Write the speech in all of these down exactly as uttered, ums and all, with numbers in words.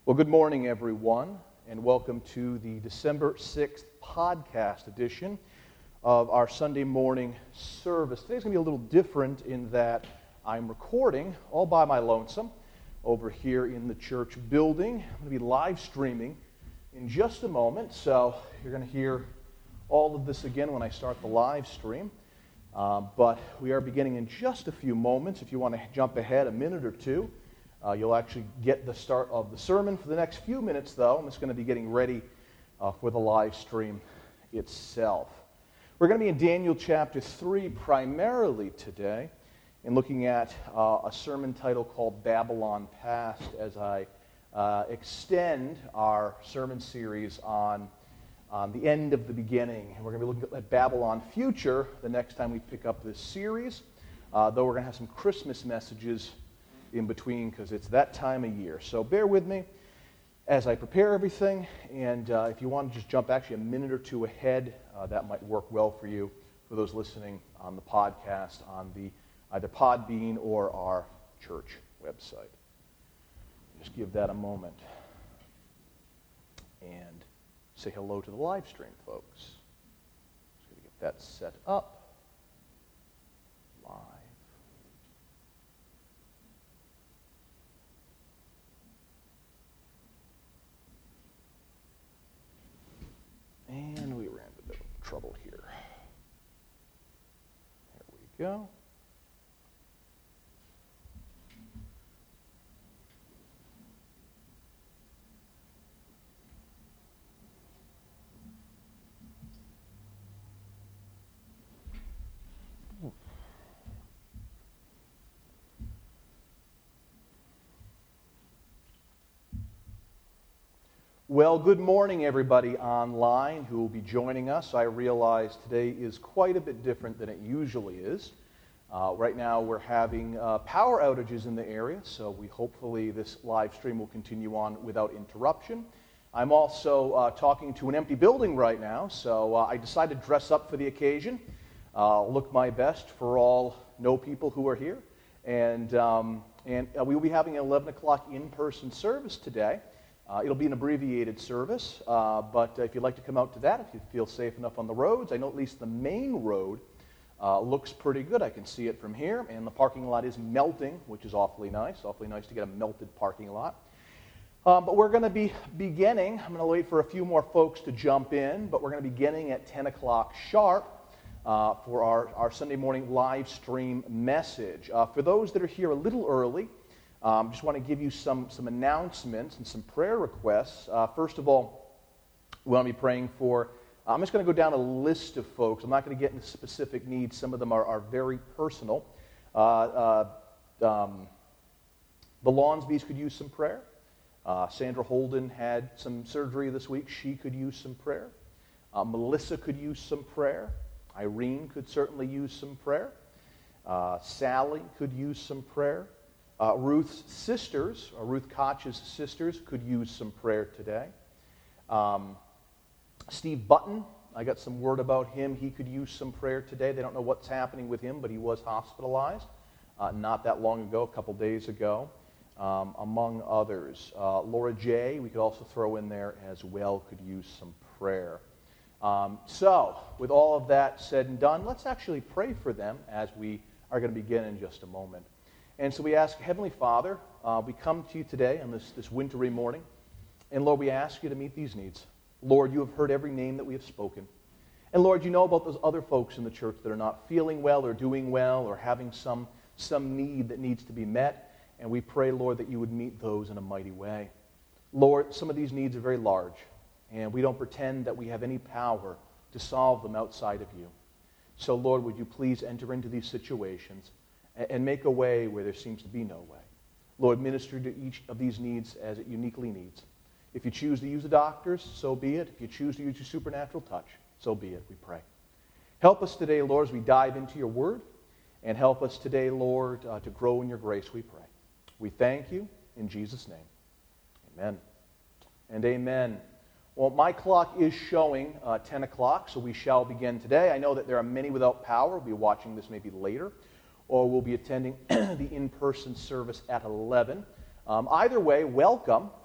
Well, good morning, everyone, and welcome to the December sixth podcast edition of our Sunday morning service. Today's going to be a little different in that I'm recording all by my lonesome over here in the church building. I'm going to be live streaming in just a moment, so you're going to hear all of this again when I start the live stream. Uh, but we are beginning in just a few moments. If you want to jump ahead a minute or two, Uh, you'll actually get the start of the sermon. For the next few minutes, though, I'm just going to be getting ready uh, for the live stream itself. We're going to be in Daniel chapter three primarily today and looking at uh, a sermon title called Babylon Past as I uh, extend our sermon series on, on the end of the beginning. And we're going to be looking at Babylon Future the next time we pick up this series, uh, though we're going to have some Christmas messages in between because it's that time of year. So bear with me as I prepare everything, and uh, if you want to just jump actually a minute or two ahead, uh, that might work well for you, for those listening on the podcast, on the either Podbean or our church website. Just give that a moment and say hello to the live stream, folks. Just going to get that set up. Live. And we ran into a bit of trouble here. There we go. Well, good morning, everybody online who will be joining us. I realize today is quite a bit different than it usually is. Uh, right now, we're having uh, power outages in the area, so we hopefully this live stream will continue on without interruption. I'm also uh, talking to an empty building right now, so uh, I decided to dress up for the occasion, uh, look my best for all no people who are here, and um, and uh, we will be having an eleven o'clock in-person service today. Uh, it'll be an abbreviated service, uh, but uh, if you'd like to come out to that, if you feel safe enough on the roads, I know at least the main road uh, looks pretty good. I can see it from here, and the parking lot is melting, which is awfully nice. Awfully nice to get a melted parking lot. Um, but we're going to be beginning. I'm going to wait for a few more folks to jump in, but we're going to be beginning at ten o'clock sharp uh, for our, our Sunday morning live stream message. Uh, for those that are here a little early, I um, just want to give you some, some announcements and some prayer requests. Uh, first of all, we want to be praying for, I'm just going to go down a list of folks. I'm not going to get into specific needs. Some of them are, are very personal. Uh, uh, um, the Lawnsbys could use some prayer. Uh, Sandra Holden had some surgery this week. She could use some prayer. Uh, Melissa could use some prayer. Irene could certainly use some prayer. Uh, Sally could use some prayer. Uh, Ruth's sisters, or Ruth Koch's sisters, could use some prayer today. Um, Steve Button, I got some word about him. He could use some prayer today. They don't know what's happening with him, but he was hospitalized uh, not that long ago, a couple days ago, um, among others. Uh, Laura J., we could also throw in there as well, could use some prayer. Um, so, with all of that said and done, let's actually pray for them as we are going to begin in just a moment. And so we ask, Heavenly Father, uh, we come to you today on this, this wintry morning, and Lord, we ask you to meet these needs. Lord, you have heard every name that we have spoken. And Lord, you know about those other folks in the church that are not feeling well or doing well or having some, some need that needs to be met. And we pray, Lord, that you would meet those in a mighty way. Lord, some of these needs are very large, and we don't pretend that we have any power to solve them outside of you. So, Lord, would you please enter into these situations and make a way where there seems to be no way. Lord, minister to each of these needs as it uniquely needs. If you choose to use the doctors, so be it. If you choose to use your supernatural touch, so be it, we pray. Help us today, Lord, as we dive into your word, and help us today, Lord, uh, to grow in your grace, we pray. We thank you in Jesus' name. Amen and amen. Well, my clock is showing uh, ten o'clock, so we shall begin today. I know that there are many without power. We'll be watching this maybe later, or we'll be attending the in-person service at eleven. Um, either way, welcome.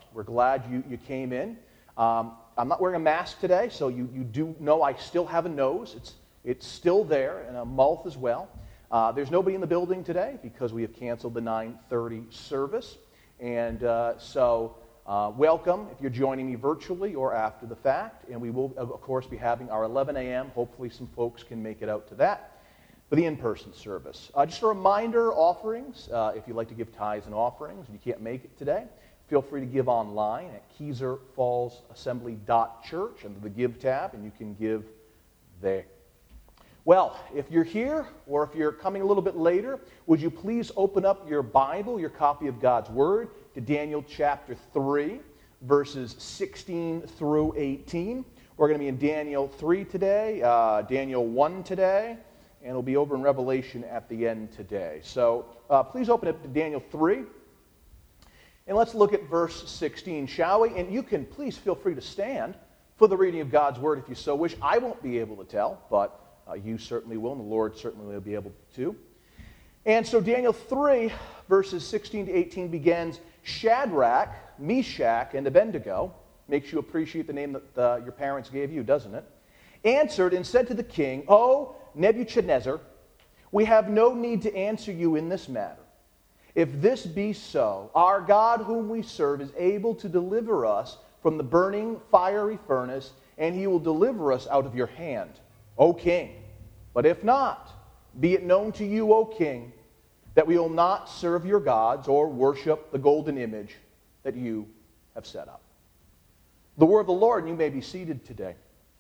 We're glad you, you came in. Um, I'm not wearing a mask today, so you, you do know I still have a nose. It's, it's still there, and a mouth as well. Uh, there's nobody in the building today because we have canceled the nine thirty service. And uh, so uh, welcome if you're joining me virtually or after the fact. And we will, of course, be having our eleven a.m. Hopefully some folks can make it out to that for the in-person service. Uh, just a reminder, offerings, uh, if you'd like to give tithes and offerings and you can't make it today, feel free to give online at Keezer Falls Assembly dot church under the Give tab, and you can give there. Well, if you're here or if you're coming a little bit later, would you please open up your Bible, your copy of God's Word, to Daniel chapter three, verses sixteen through eighteen. We're going to be in Daniel three today, uh, Daniel one today, and we'll be over in Revelation at the end today. So uh, please open up to Daniel three. And let's look at verse sixteen, shall we? And you can please feel free to stand for the reading of God's Word if you so wish. I won't be able to tell, but uh, you certainly will, and the Lord certainly will be able to. And so Daniel three, verses sixteen to eighteen begins, Shadrach, Meshach, and Abednego. Makes you appreciate the name that uh, your parents gave you, doesn't it? Answered and said to the king, O Nebuchadnezzar, we have no need to answer you in this matter. If this be so, our God whom we serve is able to deliver us from the burning fiery furnace, and he will deliver us out of your hand, O king. But if not, be it known to you, O king, that we will not serve your gods or worship the golden image that you have set up. The word of the Lord, and you may be seated today.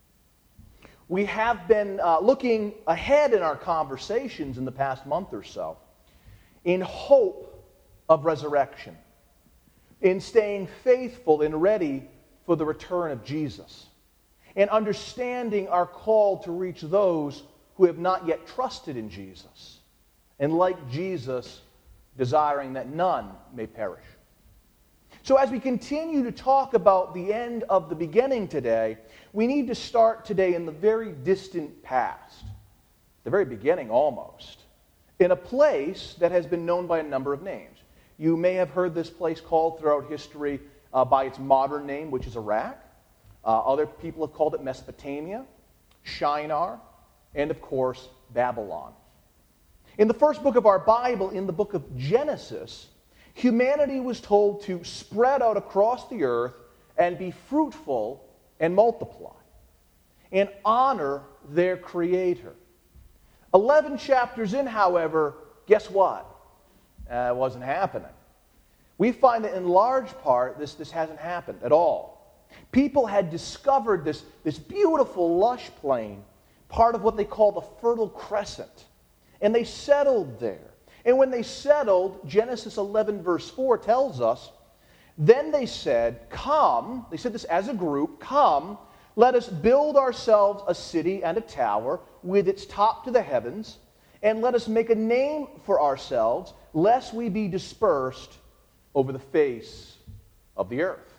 We have been uh, looking ahead in our conversations in the past month or so in hope of resurrection, in staying faithful and ready for the return of Jesus, and understanding our call to reach those who have not yet trusted in Jesus, and like Jesus, desiring that none may perish. So as we continue to talk about the end of the beginning today, we need to start today in the very distant past, the very beginning almost, in a place that has been known by a number of names. You may have heard this place called throughout history uh, by its modern name, which is Iraq. Uh, other people have called it Mesopotamia, Shinar, and of course, Babylon. In the first book of our Bible, in the book of Genesis, humanity was told to spread out across the earth and be fruitful and multiply and honor their Creator. Eleven chapters in, however, guess what? Uh, it wasn't happening. We find that in large part, this, this hasn't happened at all. People had discovered this, this beautiful, lush plain, part of what they call the Fertile Crescent, and they settled there. And when they settled, Genesis eleven verse four tells us, then they said, come, they said this as a group, come, let us build ourselves a city and a tower with its top to the heavens, and let us make a name for ourselves, lest we be dispersed over the face of the earth.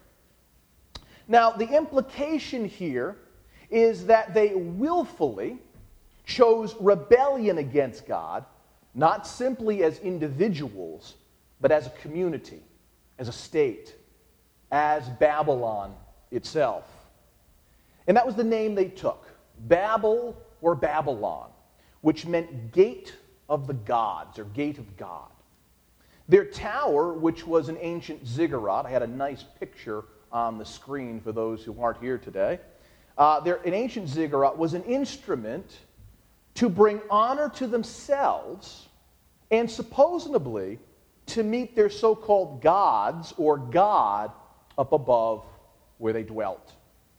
Now, the implication here is that they willfully chose rebellion against God, not simply as individuals, but as a community, as a state, as Babylon itself. And that was the name they took, Babel or Babylon, which meant gate of the gods, or gate of God. Their tower, which was an ancient ziggurat, I had a nice picture on the screen for those who aren't here today. Uh, their, an ancient ziggurat was an instrument to bring honor to themselves and supposedly to meet their so-called gods or God up above where they dwelt.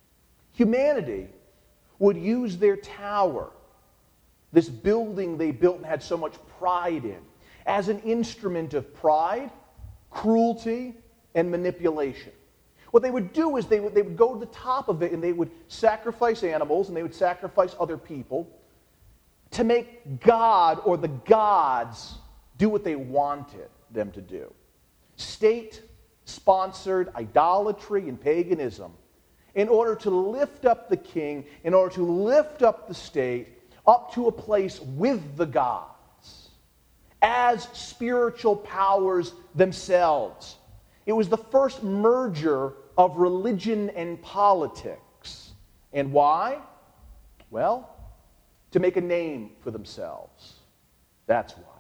Humanity would use their tower, this building they built and had so much pride in, as an instrument of pride, cruelty, and manipulation. What they would do is they would, they would go to the top of it and they would sacrifice animals and they would sacrifice other people to make God or the gods do what they wanted them to do. State-sponsored idolatry and paganism in order to lift up the king, in order to lift up the state up to a place with the gods as spiritual powers themselves, it was the first merger of religion and politics. And why? Well, to make a name for themselves. That's why.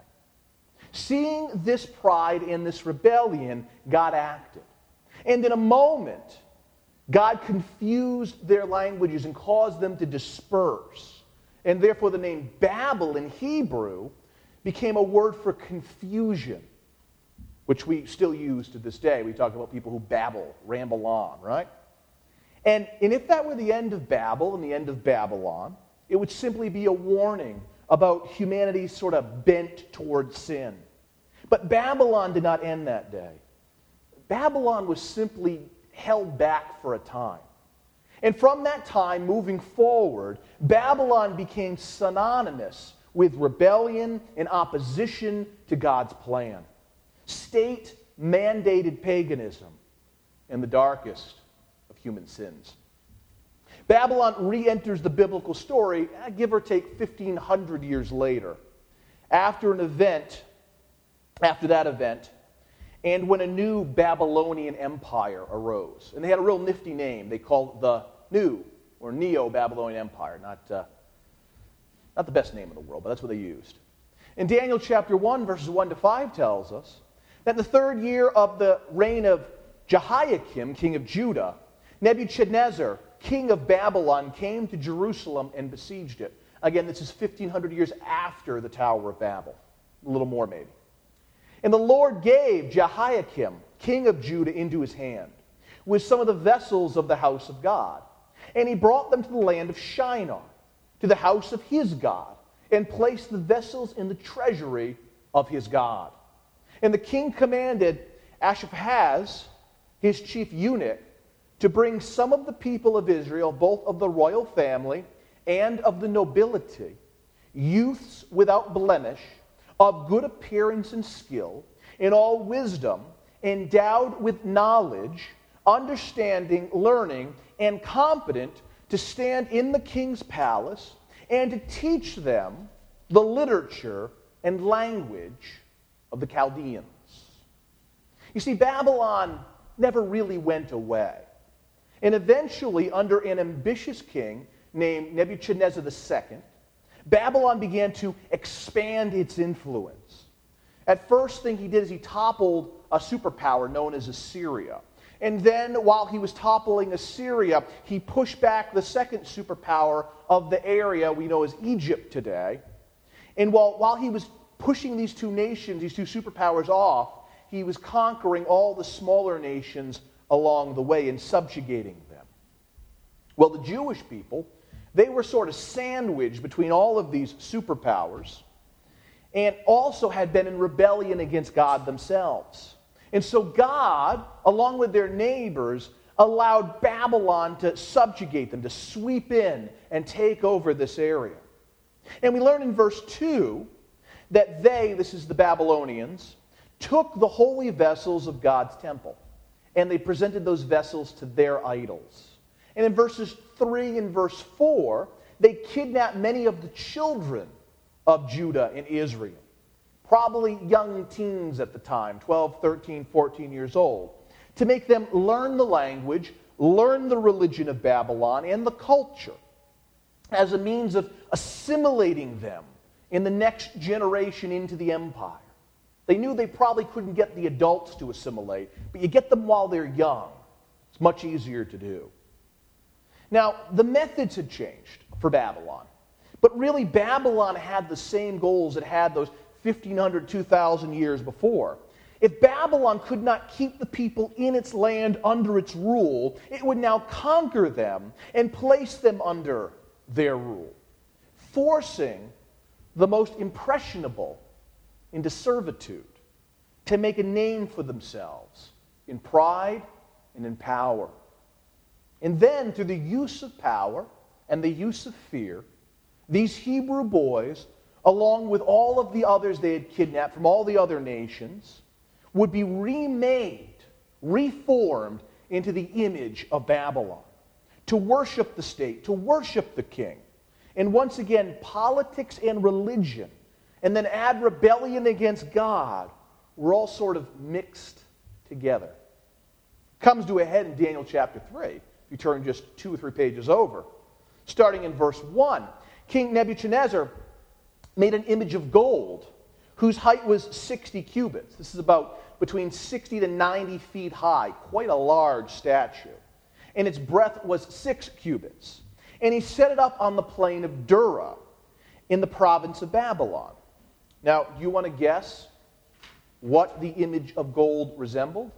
Seeing this pride and this rebellion, God acted. And in a moment, God confused their languages and caused them to disperse. And therefore the name Babel in Hebrew became a word for confusion, which we still use to this day. We talk about people who babble, ramble on, right? And, and if that were the end of Babel and the end of Babylon, it would simply be a warning about humanity's sort of bent towards sin. But Babylon did not end that day. Babylon was simply held back for a time. And from that time, moving forward, Babylon became synonymous with rebellion and opposition to God's plan. State-mandated paganism and the darkest of human sins. Babylon re-enters the biblical story, give or take fifteen hundred years later, after an event, after that event, and when a new Babylonian empire arose. And they had a real nifty name. They called it the New, or Neo-Babylonian Empire. Not, uh, not the best name in the world, but that's what they used. And Daniel chapter one, verses one to five tells us that in the third year of the reign of Jehoiakim, king of Judah, Nebuchadnezzar, king of Babylon, came to Jerusalem and besieged it. Again, this is fifteen hundred years after the Tower of Babel. A little more, maybe. And the Lord gave Jehoiakim, king of Judah, into his hand, with some of the vessels of the house of God. And he brought them to the land of Shinar, to the house of his God, and placed the vessels in the treasury of his God. And the king commanded Ashpenaz, his chief eunuch, to bring some of the people of Israel, both of the royal family and of the nobility, youths without blemish, of good appearance and skill, in all wisdom, endowed with knowledge, understanding, learning, and competent to stand in the king's palace and to teach them the literature and language of the Chaldeans. You see, Babylon never really went away. And eventually, under an ambitious king named Nebuchadnezzar the Second, Babylon began to expand its influence. At first thing he did is he toppled a superpower known as Assyria. And then, while he was toppling Assyria, he pushed back the second superpower of the area we know as Egypt today. And while, while he was pushing these two nations, these two superpowers off, he was conquering all the smaller nations along the way and subjugating them. Well, the Jewish people, they were sort of sandwiched between all of these superpowers and also had been in rebellion against God themselves. And so God, along with their neighbors, allowed Babylon to subjugate them, to sweep in and take over this area. And we learn in verse two that they, this is the Babylonians, took the holy vessels of God's temple, and they presented those vessels to their idols. And in verses three and verse four, they kidnapped many of the children of Judah and Israel, probably young teens at the time, twelve, thirteen, fourteen years old, to make them learn the language, learn the religion of Babylon and the culture as a means of assimilating them in the next generation into the empire. They knew they probably couldn't get the adults to assimilate, but you get them while they're young. It's much easier to do. Now, the methods had changed for Babylon, but really Babylon had the same goals it had those fifteen hundred, two thousand years before. If Babylon could not keep the people in its land under its rule, it would now conquer them and place them under their rule, forcing the most impressionable into servitude to make a name for themselves in pride and in power. And then, through the use of power and the use of fear, these Hebrew boys, along with all of the others they had kidnapped from all the other nations, would be remade, reformed into the image of Babylon, to worship the state, to worship the king. And once again, politics and religion, and then add rebellion against God, were all sort of mixed together. comes to a head in Daniel chapter three. If you turn just two or three pages over. Starting in verse one, King Nebuchadnezzar made an image of gold whose height was sixty cubits. This is about between sixty to ninety feet high, quite a large statue. And its breadth was six cubits. And he set it up on the plain of Dura in the province of Babylon. Now, you want to guess what the image of gold resembled?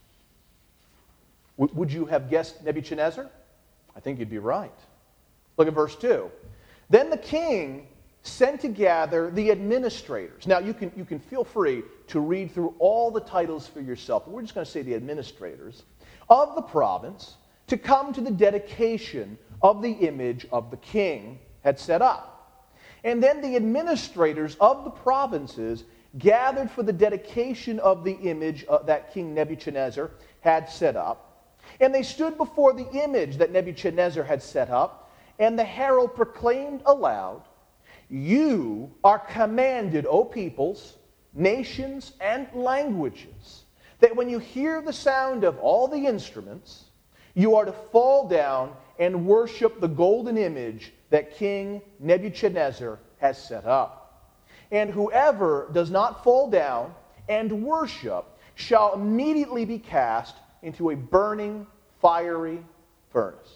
W- would you have guessed Nebuchadnezzar? I think you'd be right. Look at verse two. Then the king sent to gather the administrators. Now, you can, you can feel free to read through all the titles for yourself, but we're just going to say the administrators of the province to come to the dedication of the image of the king had set up. And then the administrators of the provinces gathered for the dedication of the image uh, that King Nebuchadnezzar had set up. And they stood before the image that Nebuchadnezzar had set up, and the herald proclaimed aloud, "You are commanded, O peoples, nations, and languages, that when you hear the sound of all the instruments, you are to fall down and worship the golden image that King Nebuchadnezzar has set up. And whoever does not fall down and worship shall immediately be cast into a burning, fiery furnace."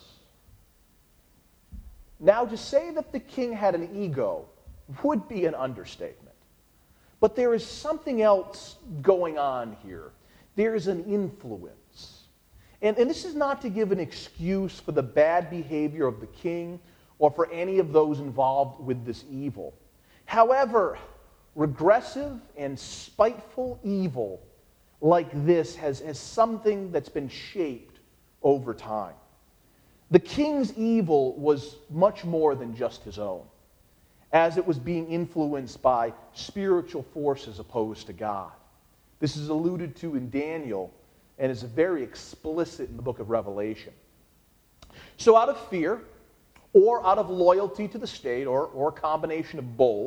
Now, to say that the king had an ego would be an understatement. But there is something else going on here. There is an influence. And, and this is not to give an excuse for the bad behavior of the king or for any of those involved with this evil. However, regressive and spiteful evil like this has, has something that's been shaped over time. The king's evil was much more than just his own, as it was being influenced by spiritual forces opposed to God. This is alluded to in Daniel and is very explicit in the book of Revelation. So out of fear, or out of loyalty to the state, or, or a combination of both,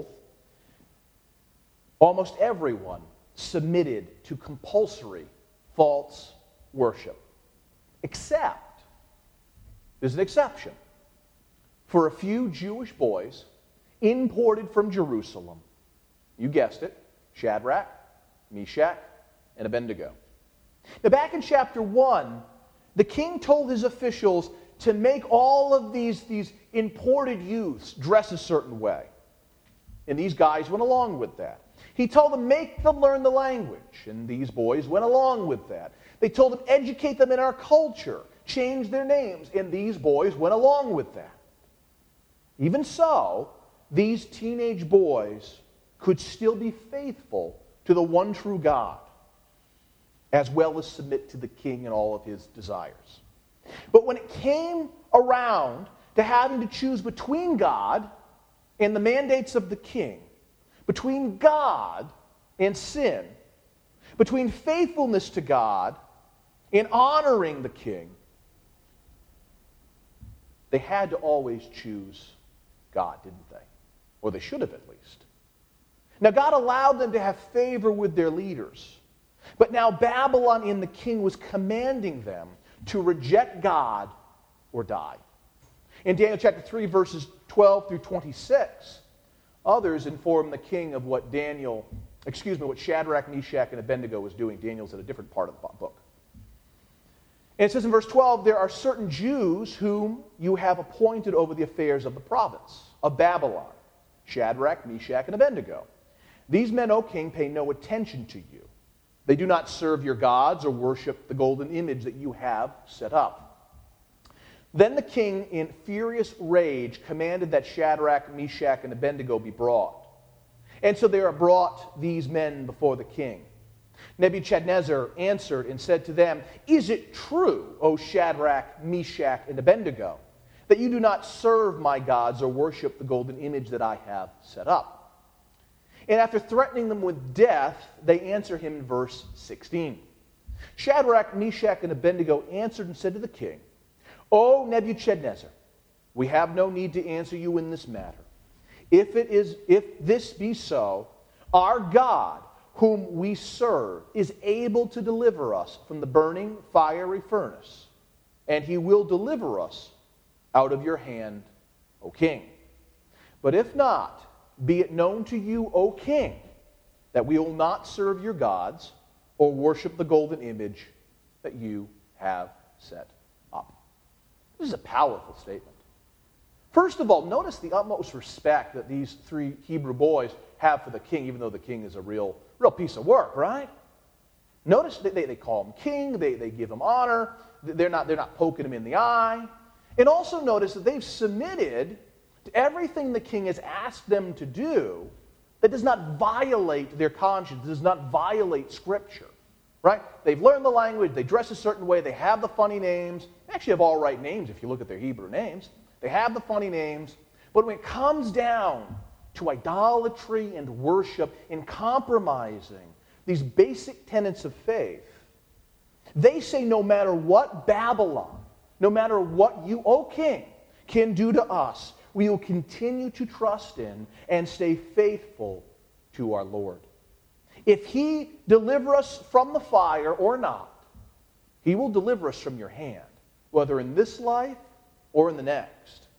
almost everyone submitted to compulsory false worship. Except, there's an exception, for a few Jewish boys imported from Jerusalem. You guessed it, Shadrach, Meshach, and Abednego. Now back in chapter one, the king told his officials to make all of these, these imported youths dress a certain way. And these guys went along with that. He told them, make them learn the language. And these boys went along with that. They told them, educate them in our culture. Change their names. And these boys went along with that. Even so, these teenage boys could still be faithful to the one true God, as well as submit to the king and all of his desires. But when it came around to having to choose between God and the mandates of the king, between God and sin, between faithfulness to God and honoring the king, they had to always choose God, didn't they? Or they should have at least. Now, God allowed them to have favor with their leaders. But now Babylon and the king was commanding them to reject God or die. In Daniel chapter three, verses twelve through twenty-six, others inform the king of what Daniel, excuse me, what Shadrach, Meshach, and Abednego was doing. Daniel's in a different part of the book. And it says in verse twelve, there are certain Jews whom you have appointed over the affairs of the province of Babylon, Shadrach, Meshach, and Abednego. These men, O king, pay no attention to you. They do not serve your gods or worship the golden image that you have set up. Then the king, in furious rage, commanded that Shadrach, Meshach, and Abednego be brought. And so they are brought, these men, before the king. Nebuchadnezzar answered and said to them, "Is it true, O Shadrach, Meshach, and Abednego, that you do not serve my gods or worship the golden image that I have set up?" And after threatening them with death, they answer him in verse sixteen. Shadrach, Meshach, and Abednego answered and said to the king, "O Nebuchadnezzar, we have no need to answer you in this matter. If it is, if this be so, our God, whom we serve, is able to deliver us from the burning fiery furnace, and he will deliver us out of your hand, O king. But if not, be it known to you, O king, that we will not serve your gods or worship the golden image that you have set up. This is a powerful statement. First of all, notice the utmost respect that these three Hebrew boys have for the king, even though the king is a real, real piece of work, right? Notice that they, they call him king, they, they give him honor, they're not, they're not poking him in the eye. And also notice that they've submitted to everything the king has asked them to do that does not violate their conscience, does not violate Scripture. Right? They've learned the language, they dress a certain way, they have the funny names. They actually have all right names if you look at their Hebrew names. They have the funny names. But when it comes down to idolatry and worship and compromising these basic tenets of faith, they say no matter what Babylon, no matter what you, O king, can do to us, we will continue to trust in and stay faithful to our Lord. If he deliver us from the fire or not, he will deliver us from your hand, whether in this life or in the next.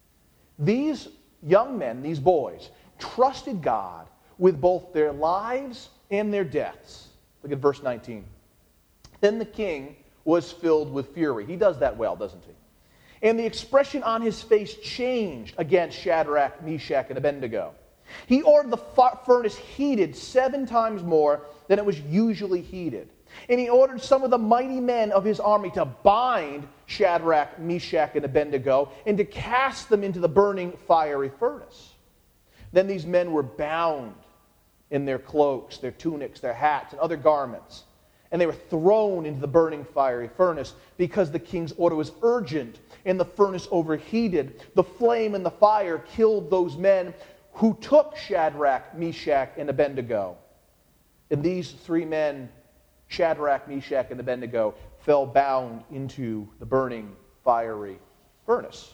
These young men, these boys, trusted God with both their lives and their deaths. Look at verse nineteen. Then the king was filled with fury. He does that well, doesn't he? And the expression on his face changed against Shadrach, Meshach, and Abednego. He ordered the furnace heated seven times more than it was usually heated. And he ordered some of the mighty men of his army to bind Shadrach, Meshach, and Abednego and to cast them into the burning fiery furnace. Then these men were bound in their cloaks, their tunics, their hats, and other garments. And they were thrown into the burning fiery furnace because the king's order was urgent and the furnace overheated. The flame and the fire killed those men who took Shadrach, Meshach, and Abednego. And these three men, Shadrach, Meshach, and Abednego, fell bound into the burning fiery furnace.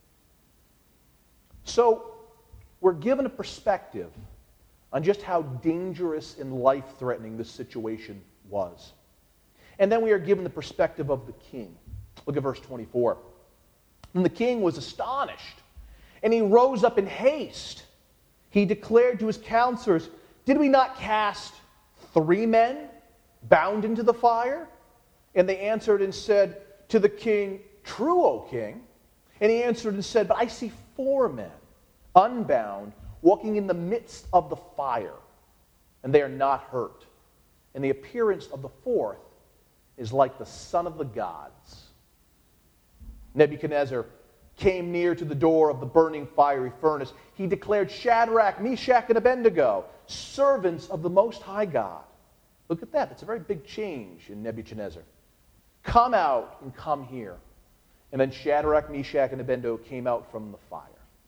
So, we're given a perspective on just how dangerous and life-threatening this situation was. And then we are given the perspective of the king. Look at verse twenty-four. And the king was astonished, and he rose up in haste. He declared to his counselors, "Did we not cast three men bound into the fire?" And they answered and said to the king, "True, O king." And he answered and said, "But I see four men, unbound, walking in the midst of the fire, and they are not hurt. And the appearance of the fourth is like the son of the gods." Nebuchadnezzar came near to the door of the burning fiery furnace. He declared, "Shadrach, Meshach, and Abednego, servants of the Most High God." Look at that. That's a very big change in Nebuchadnezzar. "Come out and come here." And then Shadrach, Meshach, and Abednego came out from the fire.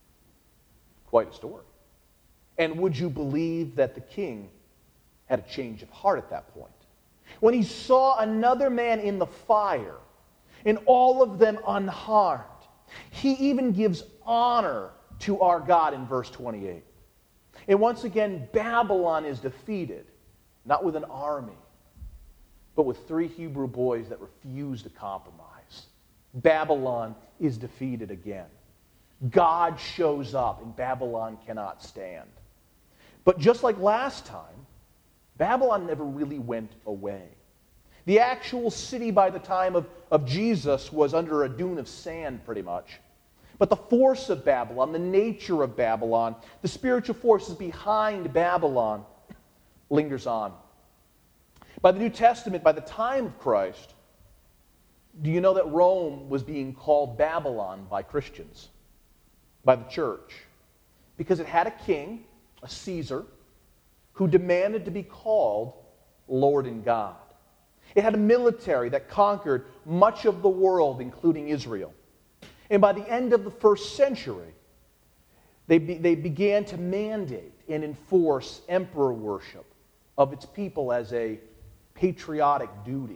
Quite a story. And would you believe that the king had a change of heart at that point? When he saw another man in the fire, and all of them unharmed, he even gives honor to our God in verse twenty-eight. And once again, Babylon is defeated, not with an army, but with three Hebrew boys that refuse to compromise. Babylon is defeated again. God shows up, and Babylon cannot stand. But just like last time, Babylon never really went away. The actual city by the time of, of Jesus was under a dune of sand, pretty much. But the force of Babylon, the nature of Babylon, the spiritual forces behind Babylon lingers on. By the New Testament, by the time of Christ, do you know that Rome was being called Babylon by Christians, by the church? Because it had a king, a Caesar, who demanded to be called Lord and God. It had a military that conquered much of the world, including Israel. And by the end of the first century, they, be, they began to mandate and enforce emperor worship of its people as a patriotic duty.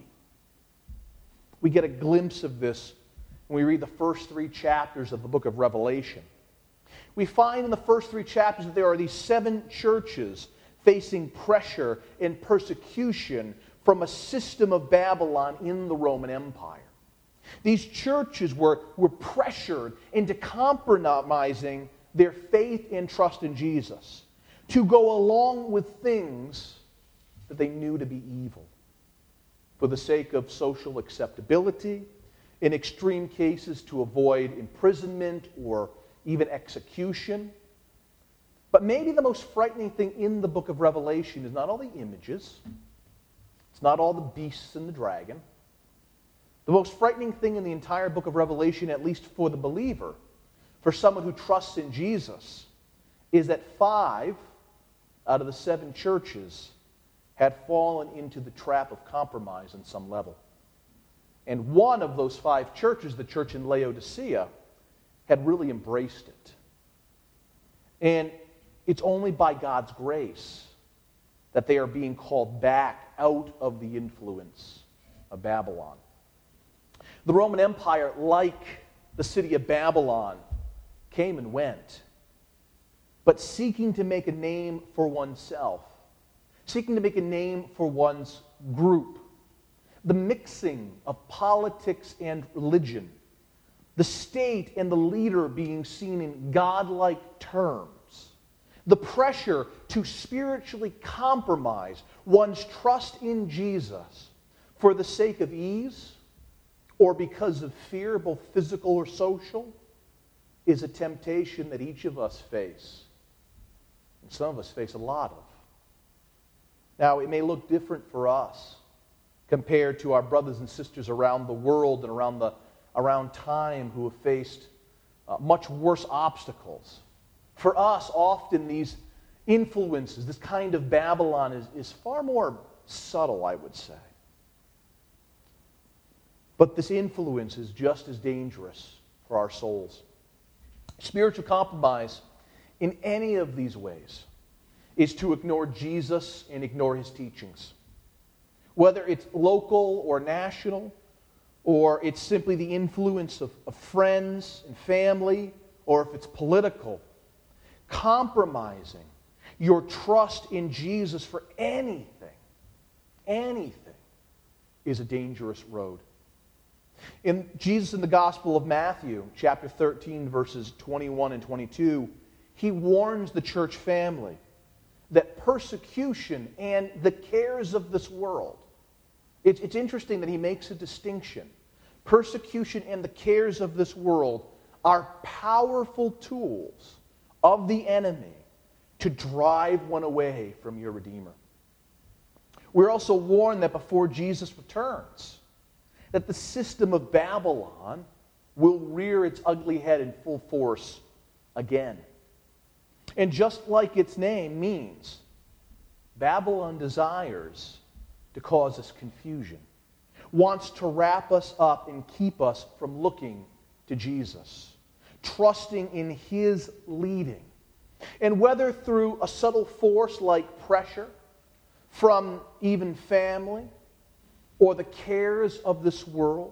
We get a glimpse of this when we read the first three chapters of the book of Revelation. We find in the first three chapters that there are these seven churches facing pressure and persecution from a system of Babylon in the Roman Empire. These churches were, were pressured into compromising their faith and trust in Jesus to go along with things that they knew to be evil for the sake of social acceptability, in extreme cases to avoid imprisonment or even execution. But maybe the most frightening thing in the book of Revelation is not all the images, it's not all the beasts and the dragon. The most frightening thing in the entire book of Revelation, at least for the believer, for someone who trusts in Jesus, is that five out of the seven churches had fallen into the trap of compromise on some level. And one of those five churches, the church in Laodicea, had really embraced it. And it's only by God's grace that they are being called back out of the influence of Babylon. The Roman Empire, like the city of Babylon, came and went, but seeking to make a name for oneself, seeking to make a name for one's group, the mixing of politics and religion, the state and the leader being seen in godlike terms, the pressure to spiritually compromise one's trust in Jesus for the sake of ease or because of fear, both physical or social, is a temptation that each of us face. And some of us face a lot of. Now, it may look different for us compared to our brothers and sisters around the world and around, the, around time who have faced uh, much worse obstacles. For us, often these influences, this kind of Babylon is, is far more subtle, I would say. But this influence is just as dangerous for our souls. Spiritual compromise in any of these ways is to ignore Jesus and ignore his teachings. Whether it's local or national, or it's simply the influence of, of friends and family, or if it's political, compromising your trust in Jesus for anything, anything, is a dangerous road. In Jesus in the Gospel of Matthew, chapter thirteen, verses twenty-one and twenty-two, he warns the church family that persecution and the cares of this world, it's, it's interesting that he makes a distinction. Persecution and the cares of this world are powerful tools of the enemy to drive one away from your Redeemer. We're also warned that before Jesus returns, that the system of Babylon will rear its ugly head in full force again. And just like its name means, Babylon desires to cause us confusion, wants to wrap us up and keep us from looking to Jesus, trusting in his leading. And whether through a subtle force like pressure from even family, or the cares of this world,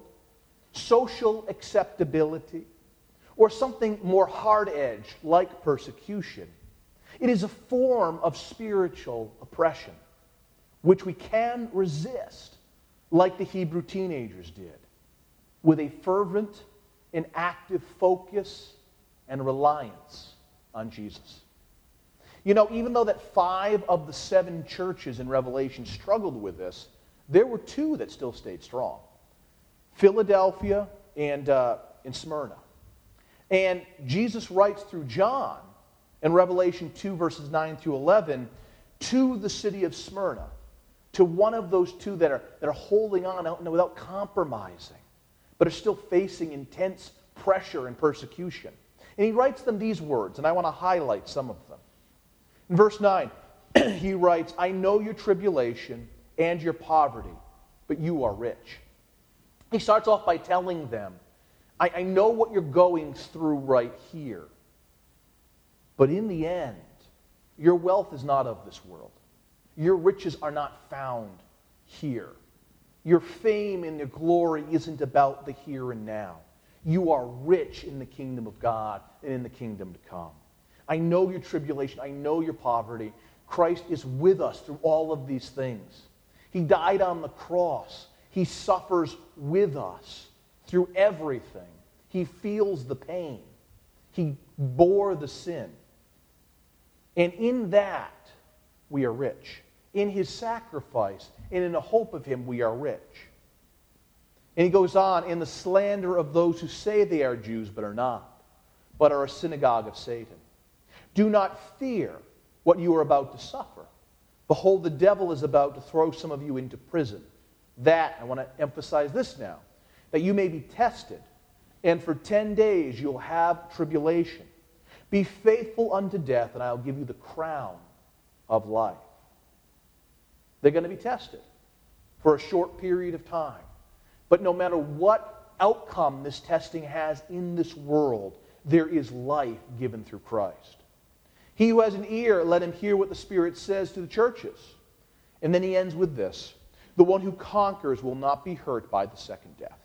social acceptability, or something more hard-edged like persecution, it is a form of spiritual oppression, which we can resist like the Hebrew teenagers did, with a fervent and active focus and reliance on Jesus. You know, even though that five of the seven churches in Revelation struggled with this, there were two that still stayed strong. Philadelphia and, uh, and Smyrna. And Jesus writes through John in Revelation two, verses nine through eleven, to the city of Smyrna, to one of those two that are, that are holding on out without compromising, but are still facing intense pressure and persecution. And he writes them these words, and I want to highlight some of them. In verse nine, he writes, "I know your tribulation and your poverty, but you are rich." He starts off by telling them, I, I know what you're going through right here, but in the end, your wealth is not of this world. Your riches are not found here. Your fame and your glory isn't about the here and now. You are rich in the kingdom of God and in the kingdom to come. I know your tribulation. I know your poverty. Christ is with us through all of these things. He died on the cross. He suffers with us through everything. He feels the pain. He bore the sin. And in that, we are rich. In his sacrifice and in the hope of him, we are rich. And he goes on, in the slander of those who say they are Jews but are not, but are a synagogue of Satan. Do not fear what you are about to suffer. Behold, the devil is about to throw some of you into prison. That, I want to emphasize this now, that you may be tested, and for ten days you'll have tribulation. Be faithful unto death, and I'll give you the crown of life. They're going to be tested for a short period of time. But no matter what outcome this testing has in this world, there is life given through Christ. He who has an ear, let him hear what the Spirit says to the churches. And then he ends with this: the one who conquers will not be hurt by the second death.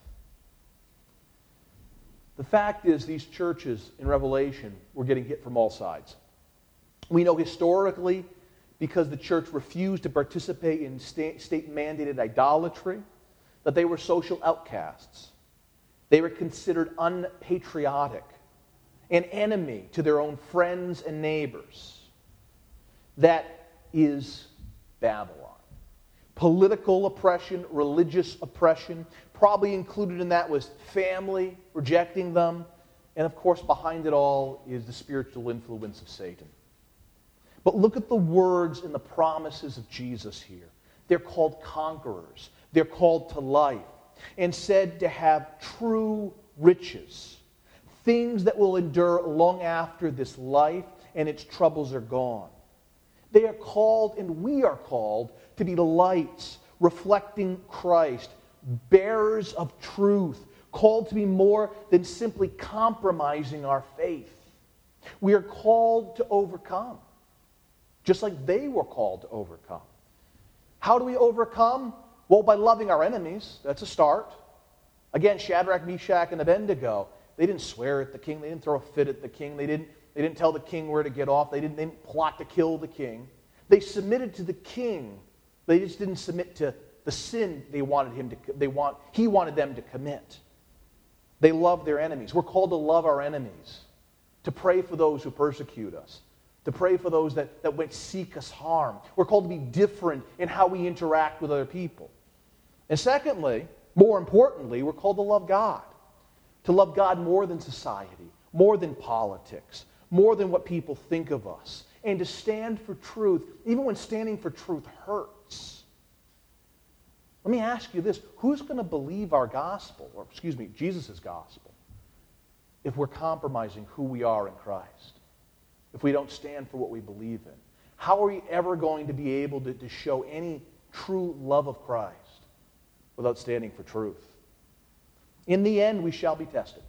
The fact is, these churches in Revelation were getting hit from all sides. We know historically, because the church refused to participate in state-mandated idolatry, that they were social outcasts. They were considered unpatriotic, an enemy to their own friends and neighbors. That is Babylon. Political oppression, religious oppression, probably included in that was family rejecting them, and of course behind it all is the spiritual influence of Satan. But look at the words and the promises of Jesus here. They're called conquerors. They're called to life and said to have true riches, things that will endure long after this life and its troubles are gone. They are called, and we are called, to be lights reflecting Christ, bearers of truth, called to be more than simply compromising our faith. We are called to overcome, just like they were called to overcome. How do we overcome? Well, by loving our enemies. That's a start. Again, Shadrach, Meshach, and Abednego, they didn't swear at the king. They didn't throw a fit at the king. They didn't, they didn't tell the king where to get off. They didn't, they didn't plot to kill the king. They submitted to the king. They just didn't submit to the sin they wanted him to. They want. He wanted them to commit. They loved their enemies. We're called to love our enemies, to pray for those who persecute us, to pray for those that, that would seek us harm. We're called to be different in how we interact with other people. And secondly, more importantly, we're called to love God. To love God more than society, more than politics, more than what people think of us. And to stand for truth, even when standing for truth hurts. Let me ask you this. Who's going to believe our gospel, or excuse me, Jesus' gospel, if we're compromising who we are in Christ? If we don't stand for what we believe in? How are we ever going to be able to, to show any true love of Christ without standing for truth? In the end, we shall be tested.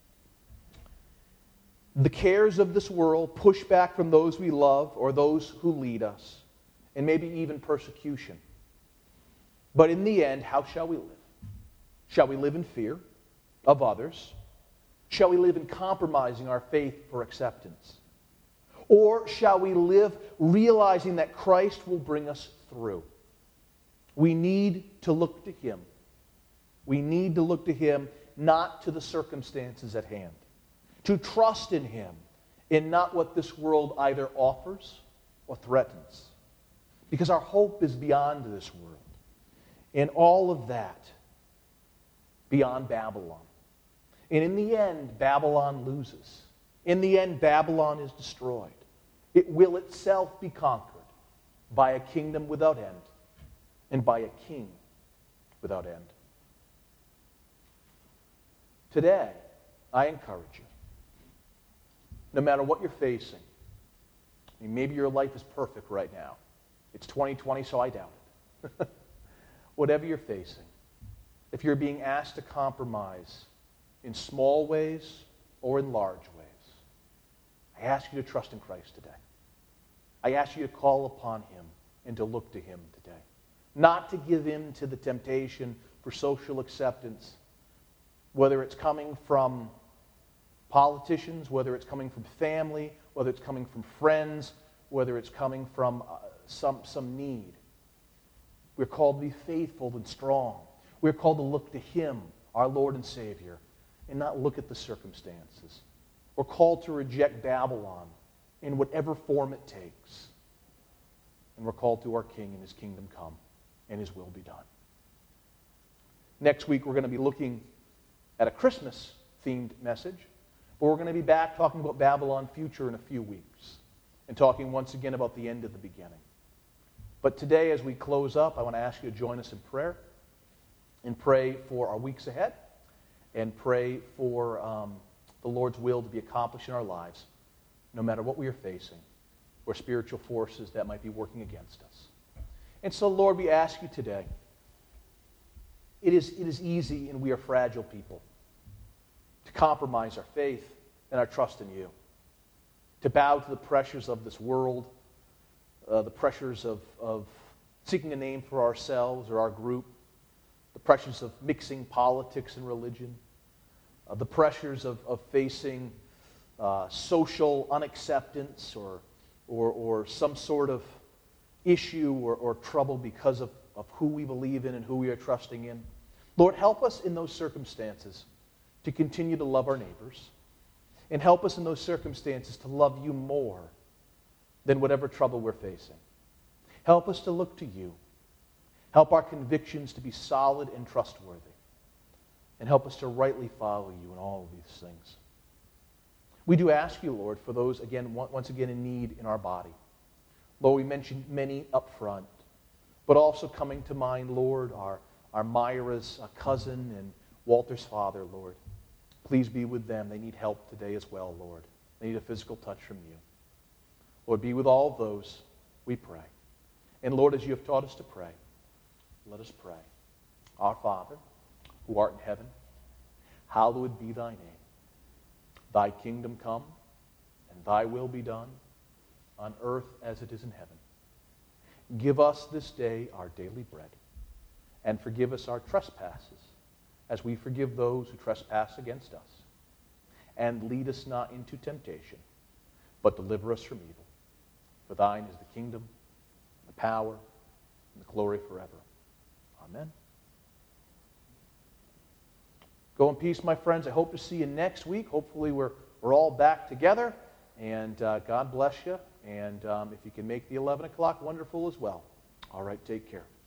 The cares of this world, pushback from those we love or those who lead us, and maybe even persecution. But in the end, how shall we live? Shall we live in fear of others? Shall we live in compromising our faith for acceptance? Or shall we live realizing that Christ will bring us through? We need to look to Him. We need to look to Him, not to the circumstances at hand. To trust in Him, and not what this world either offers or threatens. Because our hope is beyond this world. And all of that beyond Babylon. And in the end, Babylon loses. In the end, Babylon is destroyed. It will itself be conquered by a kingdom without end and by a king without end. Today, I encourage you, no matter what you're facing, I mean, maybe your life is perfect right now. It's twenty twenty, so I doubt it. Whatever you're facing, if you're being asked to compromise in small ways or in large ways, I ask you to trust in Christ today. I ask you to call upon Him and to look to Him today. Not to give in to the temptation for social acceptance, whether it's coming from politicians, whether it's coming from family, whether it's coming from friends, whether it's coming from uh, some, some need. We're called to be faithful and strong. We're called to look to Him, our Lord and Savior, and not look at the circumstances. We're called to reject Babylon in whatever form it takes. And we're called to our King and His kingdom come and His will be done. Next week we're going to be looking at a Christmas-themed message, but we're going to be back talking about Babylon future in a few weeks and talking once again about the end of the beginning. But today, as we close up, I want to ask you to join us in prayer and pray for our weeks ahead and pray for um, the Lord's will to be accomplished in our lives, no matter what we are facing or spiritual forces that might be working against us. And so, Lord, we ask you today, it is, it is easy, and we are fragile people, to compromise our faith and our trust in you, to bow to the pressures of this world, uh, the pressures of, of seeking a name for ourselves or our group, the pressures of mixing politics and religion, uh, the pressures of, of facing uh, social unacceptance or, or, or some sort of issue or, or trouble because of, of who we believe in and who we are trusting in. Lord, help us in those circumstances to continue to love our neighbors, and help us in those circumstances to love you more than whatever trouble we're facing. Help us to look to you. Help our convictions to be solid and trustworthy. And help us to rightly follow you in all of these things. We do ask you, Lord, for those, again, once again, in need in our body. Lord, we mentioned many up front, but also coming to mind, Lord, our, our Myra's cousin and Walter's father, Lord. Please be with them. They need help today as well, Lord. They need a physical touch from you. Lord, be with all of those, we pray. And Lord, as you have taught us to pray, let us pray. Our Father, who art in heaven, hallowed be thy name. Thy kingdom come, and thy will be done, on earth as it is in heaven. Give us this day our daily bread, and forgive us our trespasses, as we forgive those who trespass against us. And lead us not into temptation, but deliver us from evil. For thine is the kingdom, the power, and the glory forever. Amen. Go in peace, my friends. I hope to see you next week. Hopefully we're, we're all back together. And uh, God bless you. And um, if you can make the eleven o'clock, wonderful as well. All right, take care.